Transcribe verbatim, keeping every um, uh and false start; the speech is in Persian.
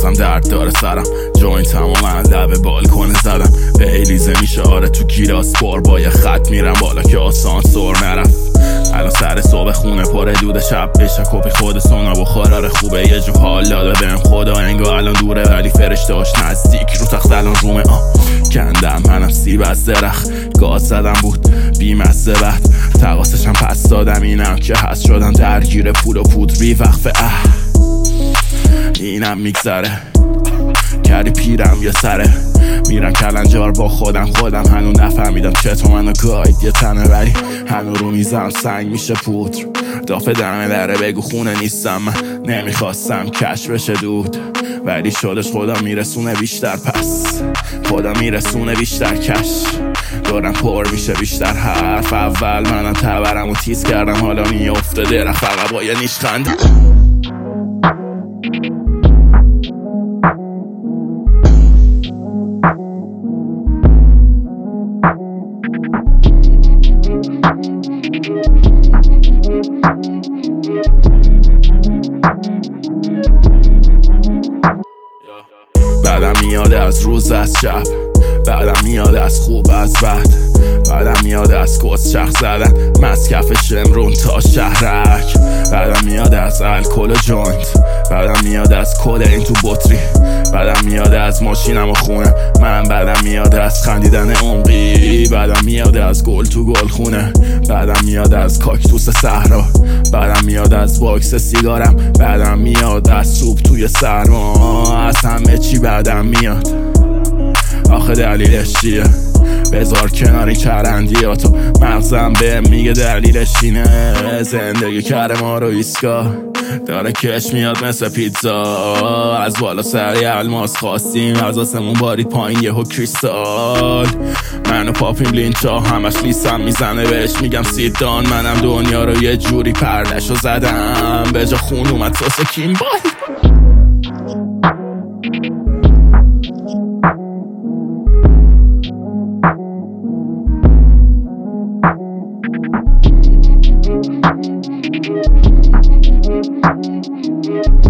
بازم درد داره سرم. جوین تمام لب بالکن زدم به ایلیزه میشه آره تو گیلاس پر با یه خط میرم بالا که آسانسور نرفت. الان سر صبح خونه پر دود شب بشه کپی خود سونا بخور آره خوبه یه جو حال داده بهم خدا انگار الان دوره ولی فرشته‌اش نزدیک رو تخت الان رومه آه کندم منم سیب از درخت گاز زدم بود بیمزه بعد تقاسشم پس دادم اینم که هست شدم درگیر پول و پود بی وقفه اه اینم میگذره کردی پیرم یه سره میرم کلنجار با خودم خودم هنو نفهمیدم چطور منو گاید یه تنه ولی هنو رو میزم سنگ میشه پودر دافه دمه دره بگو خونه نیستم من نمیخواستم کش بشه دود ولی شدش خدا میرسونه بیشتر پس خدا میرسونه بیشتر کش دارم پر میشه بیشتر حرف اول منم تبرم و تیز کردم حالا میافته درخ فقط با یه نیش خندم بعدم میاد از روز از شب بعدم میاد از خوب از بد بعدم میاد از کس شخص زدن مسکف شمرون تا شهرک بعدم میاد از الکل و جوینت بعدم میاد از کل این تو بطری بعدم میاد از ماشینم و خونه من بعدم میاد از خندیدن عمقی بعدم میاد از گل تو گل خونه بعدم میاد از کاکتوس صحرا بعدم میاد از باکس سیگارم بعدم میاد از سوپ توی سرما از همه چی بعدم میاد آخه دلیلش چیه بذار کنار این چرندیاتو مغزم به میگه دلیلش اینه زندگی کرده ما رو ایسکا داره کش میاد مثل پیتزا از بالا سری الماس خواستیم از آسمون بارید پایین یهو کریستال من و پاپیم لینچا همش لیسم میزنه بهش میگم سیدان منم دنیا رو یه جوری پردشو زدم به جا خون اومد ساس کیمبال We'll be right back.